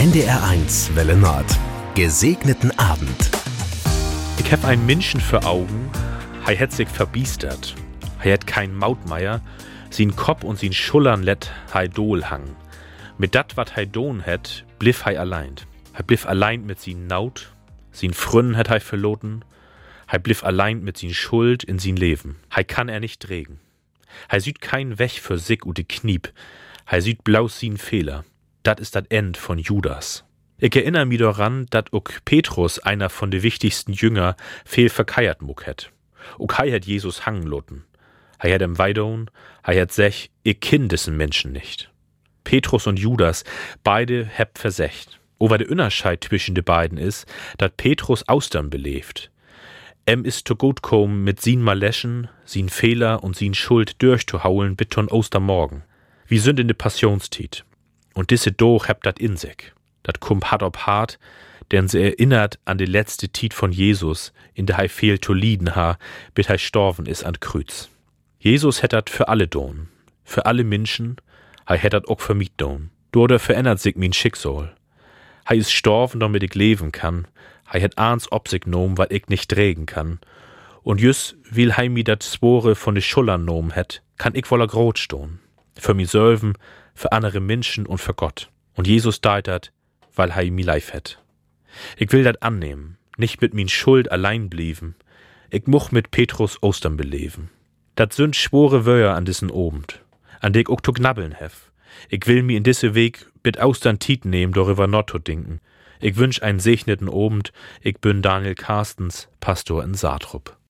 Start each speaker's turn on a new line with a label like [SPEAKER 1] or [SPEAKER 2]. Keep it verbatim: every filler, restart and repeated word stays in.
[SPEAKER 1] N D R eins Welle Nord. Gesegneten Abend.
[SPEAKER 2] Ich hab einen Menschen für Augen, hei het sich verbiestert. Hei het kein Mautmeier, sin Kopf und sin Schullern let hei Dol hang. Mit dat, wat hei don het, bliff hei allein. Hei bliff allein mit sin Naut, sin Frünn het hei verloten, hei bliff allein mit sin Schuld in sin Leben. Hei kann er nicht trägen. Hei süd kein Weg für sich und de Kniep, hei süd blaus sin Fehler. Dat ist dat End von Judas. Ich erinnere mich daran, dat ook Petrus, einer von de wichtigsten Jünger, fehl verkeiert muck het. Ook hei het Jesus hangen loten. Hei het em Weidon, hei het sech, ich kenn diesen Menschen nicht. Petrus und Judas, beide heb versecht. Over de Unterscheid zwischen de beiden is, dat Petrus Austern belebt. Em is zu gut kommen mit sin Maleschen, sin Fehler und sin Schuld durchzuhaulen bis ton Ostermorgen. Wie sind in de Passionstiet. Und disse doch heb dat in sich. Dat kummt hart ob hart, denn sie erinnert an die letzte Tiet von Jesus, in der hei fehl zu lieden ha, bis hei storven is an Kreuz. Jesus het dat für alle don, für alle Menschen, hei het dat ook für mich don. Dorde verändert sich min Schicksal. Hei is storven, damit ich leben kann, hei het ahns ob sich nom, wat ich nicht trägen kann. Und jüss, will hei mi dat Zwore von de Schullern nom het, kann ich woller grot stohn. Für mi Sölven, für andere Menschen und für Gott. Und Jesus deitert, weil hei mi leif het. Ich will dat annehmen, nicht mit min Schuld allein blieben. Ich much mit Petrus Ostern beleven. Dat sünd schwore Wöhr an diesen Obend, an de ich ook zu knabbeln hef. Ich will mi in disse Weg bit Austern Tiet nehmen, darüber not zu denken. Ich wünsch einen segneten Obend. Ich bin Daniel Carstens, Pastor in Saatrup.